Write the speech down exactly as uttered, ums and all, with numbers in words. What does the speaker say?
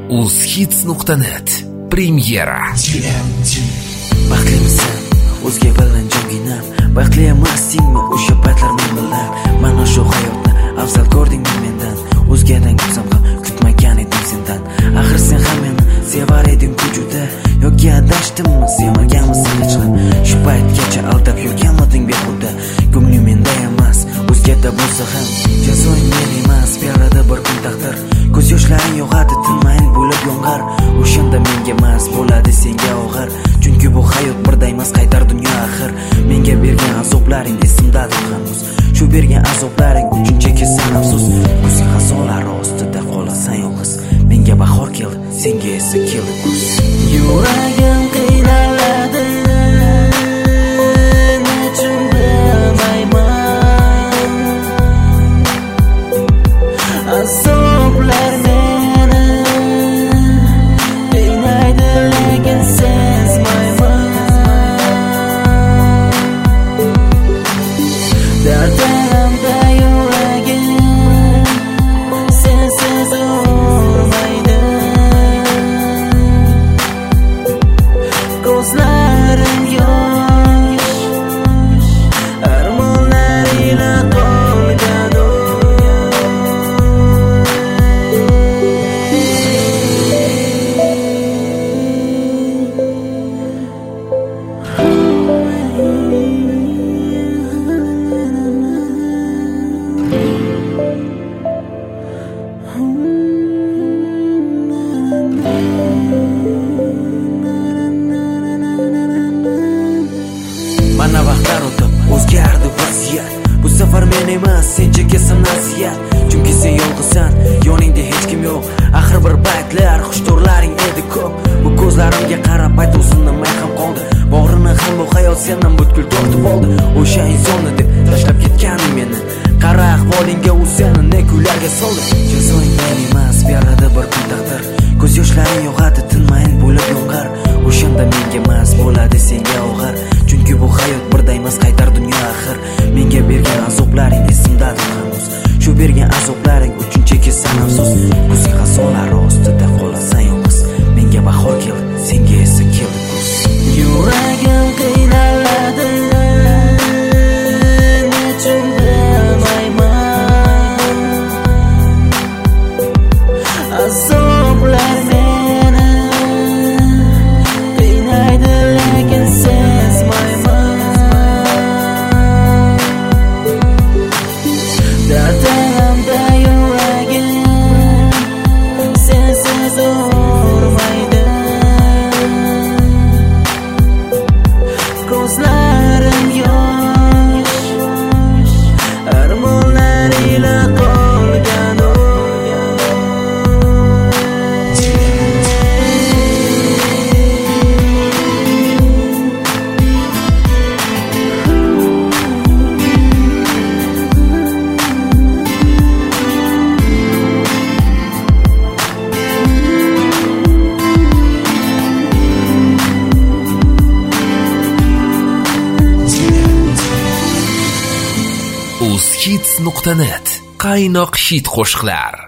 uzhits nuqta net premyera. Baxtlimisan o'zga bilan jonginam, baxtli emasdingmi o'sha paytlar men bilan? Mana shu hayotni afzal ko'rdingmi mendan? O'zgadan kutsam ham kutmagan edim sendan. Axir sen ham meni sevar eding juda, yoki adashdimmi sevmaganmisan hech ham? Shu paytgacha aldab yurganmiding behuda? Ko'nglim menda emas, o'zgada bo'lsa ham jazoing men emas, piyoda bir kun taqdir. Ko'z yoshlaring yog'adi tinmayin bo'lib yongar. O'shanda menga emas bo'ladi senga og'ir, chunki bu hayot birday emas, qaytar dunyo axir. Menga bergan azoblaring esimdadir hanuz, shu bergan azoblaring uchun chekasan afsus. Kuz xazonlari ostida qolasan yolg'iz, menga bahor keldi, senga esa keldi kuz. Yuragim qiynaladi, nechun bilmayman. Azoblar meni qiynaydi, lekin sezmayman. Dardilimda yuragim sensiz urmaydi. Ko'zlarim yosh, armonlar ila qolgan. Mana vaqtlar o'tib o'zgardi vaziyat. Bu safar men emas, sen chekasan aziyat. Chunki sen yolg'izsan, yoningda hech kim yo'q. Axir bir paytlar xushtorlaring edi ko'p. Bu ko'zlarimga qarab aytuvsin nima ham qoldi. Bag'rini ham bu hayot sendan butkul tortib oldi. O'sha insonni deb tashlab ketganing meni, qara ahvolingga u seni ne kuylarga soldi. Jazoing men emas, piyoda bir kun taqdir. Ko'z yoshlaring yog'adi tinmayin bo'lib yongar. O'shanda menga emas bo'ladi senga og'ir, chunki bu hayot birday emas, qaytar dunyo axir. Menga bergan azoblaring esimdadir hanuz, shu bergan azoblaring uchun chekasan afsus. Kuz xazonlari ostida qolasan yolg'iz, menga bahor keldi, senga esa keldi kuz. Yuragim qiynaladi, nechun bilmayman. Azoblar meni qiynaydi, lekin sezmayman. Dardilimda yuragim sensiz urmaydi. Ko'zlarim yosh, armonlar ila qolgan. uzhits nuqta net qaynoq hit qo'shiqlar.